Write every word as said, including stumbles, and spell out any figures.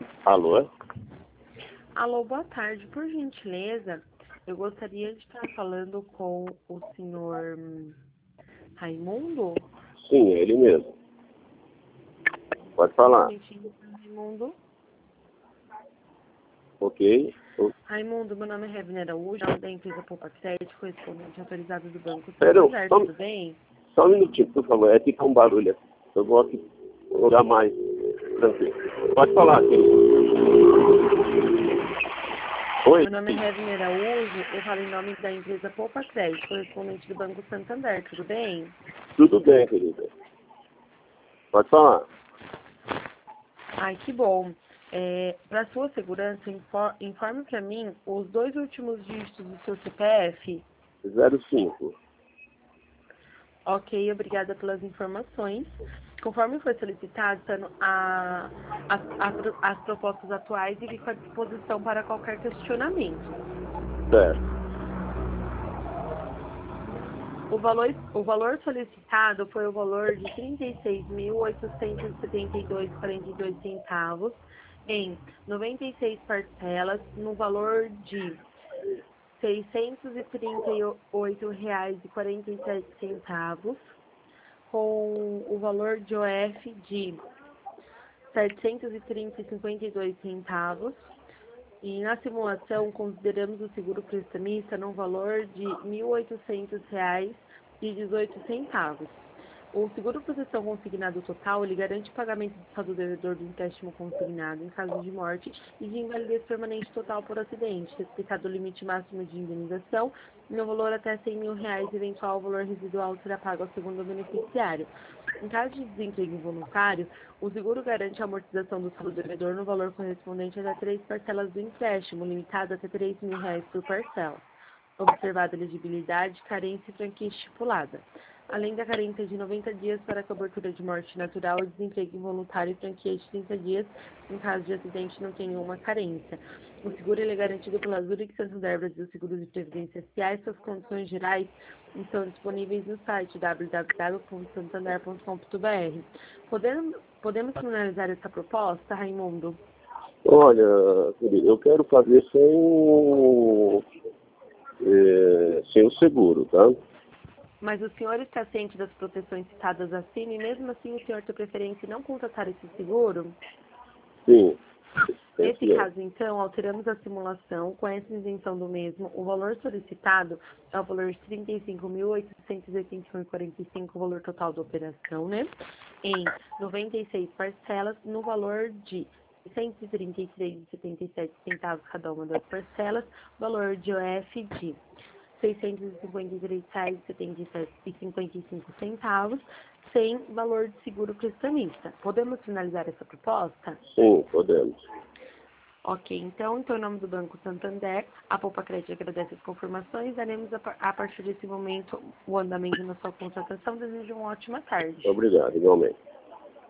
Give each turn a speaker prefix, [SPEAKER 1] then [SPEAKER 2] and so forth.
[SPEAKER 1] Alô?
[SPEAKER 2] Alô, boa tarde. Por gentileza, eu gostaria de estar falando com o senhor hum, Raimundo.
[SPEAKER 1] Sim, é ele mesmo. Pode
[SPEAKER 2] Um
[SPEAKER 1] falar.
[SPEAKER 2] momentinho, Raimundo.
[SPEAKER 1] Ok? O-
[SPEAKER 2] Raimundo, meu nome é Revner Araújo, da empresa Poupa Crédito, correspondente autorizado do Banco
[SPEAKER 1] Pera,
[SPEAKER 2] Santander,
[SPEAKER 1] só,
[SPEAKER 2] tudo bem?
[SPEAKER 1] só um minutinho, por favor. É que tá um barulho aqui. Eu vou aqui um lugar mais tranquilo. Pode falar, querido. Oi?
[SPEAKER 2] Meu nome é Revner Araújo, eu falo em nome da empresa Poupa Crédito, correspondente do Banco Santander, tudo bem?
[SPEAKER 1] Tudo bem, querida. Pode falar.
[SPEAKER 2] Ai, que bom. É, para sua segurança, infor- informe para mim os dois últimos dígitos do seu C P F.
[SPEAKER 1] zero cinco.
[SPEAKER 2] Ok, obrigada pelas informações. Conforme foi solicitado, Tano, a, as, as, as propostas atuais e fico à disposição para qualquer questionamento.
[SPEAKER 1] Certo.
[SPEAKER 2] O valor, o valor solicitado foi o valor de trinta e seis mil oitocentos e setenta e dois vírgula quarenta e dois centavos em noventa e seis parcelas no valor de seiscentos e trinta e oito reais e quarenta e sete centavos, com o valor de O F de setecentos e trinta vírgula cinquenta e dois centavos. E na simulação consideramos o seguro prestamista no valor de mil e oitocentos reais e dezoito centavos. O seguro proteção consignado total, ele garante o pagamento do saldo devedor do empréstimo consignado em caso de morte e de invalidez permanente total por acidente, respeitado o limite máximo de indenização, no valor até cem mil reais, eventual valor residual será pago ao segundo beneficiário. Em caso de desemprego involuntário, o seguro garante a amortização do saldo devedor no valor correspondente até três parcelas do empréstimo, limitado até três mil reais por parcela, observada a elegibilidade, carência e franquia estipulada, além da carência de noventa dias para cobertura de morte natural, desemprego involuntário e franquia de trinta dias, em caso de acidente não tem nenhuma carência. O seguro ele é garantido pela Zurich Santander Brasil Seguros e Previdência S A e suas condições gerais estão disponíveis no site w w w ponto santander ponto com ponto b r. Podemos, podemos finalizar essa proposta, Raimundo?
[SPEAKER 1] Olha, querido, eu quero fazer sem o, é, sem o seguro, tá?
[SPEAKER 2] Mas o senhor está ciente das proteções citadas acima e mesmo assim o senhor tem preferência em não contratar esse seguro?
[SPEAKER 1] Sim.
[SPEAKER 2] Nesse
[SPEAKER 1] Esse é.
[SPEAKER 2] caso, então, alteramos a simulação com essa isenção do mesmo. O valor solicitado é o valor de trinta e cinco mil oitocentos e oitenta e um reais e quarenta e cinco centavos, o valor total da operação, né? Em noventa e seis parcelas, no valor de cento e trinta e três reais e setenta e sete centavos cada uma das parcelas, valor de O F de seiscentos e cinquenta e três reais e cinquenta e cinco centavos, sem valor de seguro prestamista. Podemos finalizar essa proposta?
[SPEAKER 1] Sim, podemos.
[SPEAKER 2] Ok, então, em nome do Banco Santander, a Poupa Crédito agradece as confirmações. Daremos a, par- a partir desse momento o andamento na sua contratação. Desejo uma ótima tarde.
[SPEAKER 1] Obrigado, igualmente.